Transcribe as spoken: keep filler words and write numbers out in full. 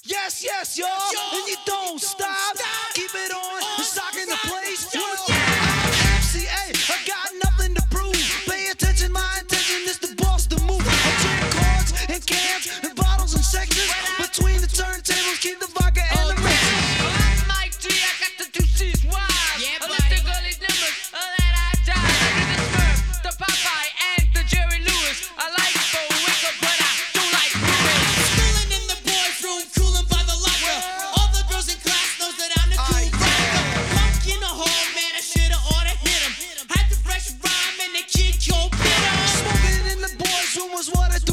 Yes, yes, y'all. And you don't stop. Keep it on. It's rocking the place. Well, I'm M C A. I got nothing to prove. Pay attention, my intention is to boss the move. I drink cards and cans and bottles and sections. Between the turntables, keep the vodka and the mixing. I'm Mike G, I got the two C's wild. Yeah, I buddy. let the gully numbers, I let I die. I did the Smurf, the Popeye, and the Jerry Lewis. I like Bowicker, but I don't like Lewis. Schooling in the boys' room, cooling by the locker. All the girls in class knows that I'm the cool rocker. Punk in the hall, man, I shoulda oughta hit him. Had the fresh rhyme and the kid go bitter. Smoking in the boys' room was what I